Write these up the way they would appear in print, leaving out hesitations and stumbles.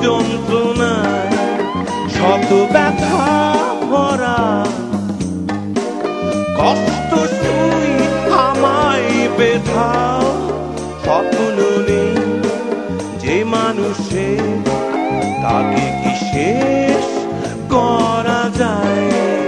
যন্ত্রণায় শত ব্যথা ভরা কষ্ট শুই আমায় বেধাও স্বপ্ন নেই যে মানুষে তাকে কি শেষ করা যায়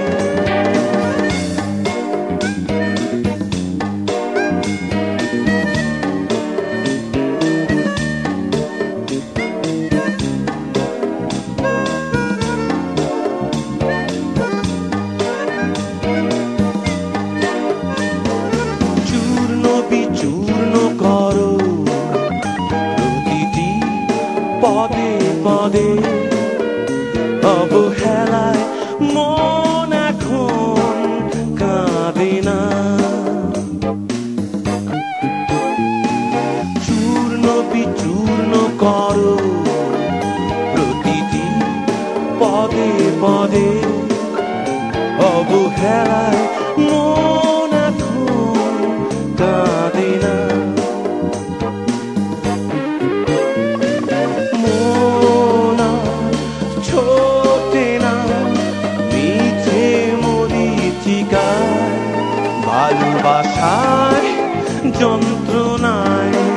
চূর্ণ করো প্রতিটি পদে পদে অবহেলায় মন এখন কাঁদে না চূর্ণ বিচূর্ণ করো প্রতিটি পদে পদে অবহেলায় মন এখন কাঁদে না মন ছোটে না মিছে মরীচিকায় ভালোবাসায় যন্ত্রণায়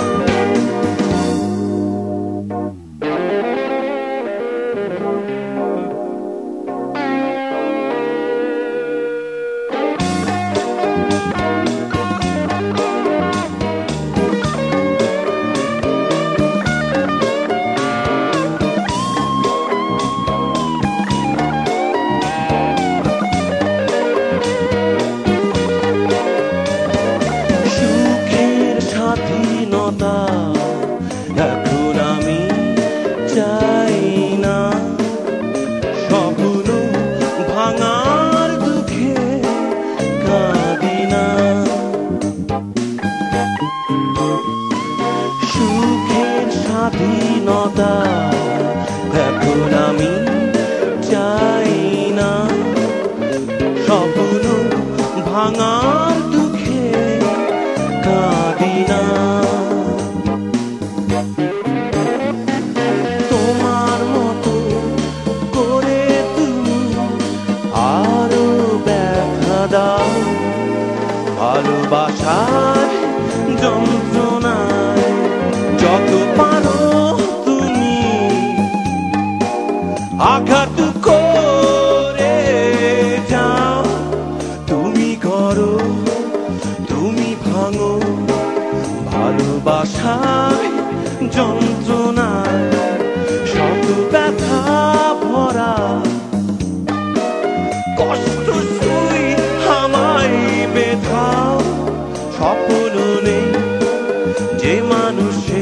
স্বাধীনতা এখন আমি চাই না স্বপ্ন ভাঙার দুঃখে কাঁদি না সুখের স্বাধীনতা এখন আমি চাই না স্বপ্ন ভাঙার দুঃখে কাঁদি না তোমার মতো করে তুমি আরো ব্যথা দাও ভালোবাসার যন্ত্রণায় যত পারো তুমি আঘাত করে যাও তুমি করো তুমি ভাঙো ভালোবাসায় যন্ত্রণায় শত ব্যথা ভরা কষ্ট শুই আমায় বেধাও স্বপ্ন নেই যে মানুষে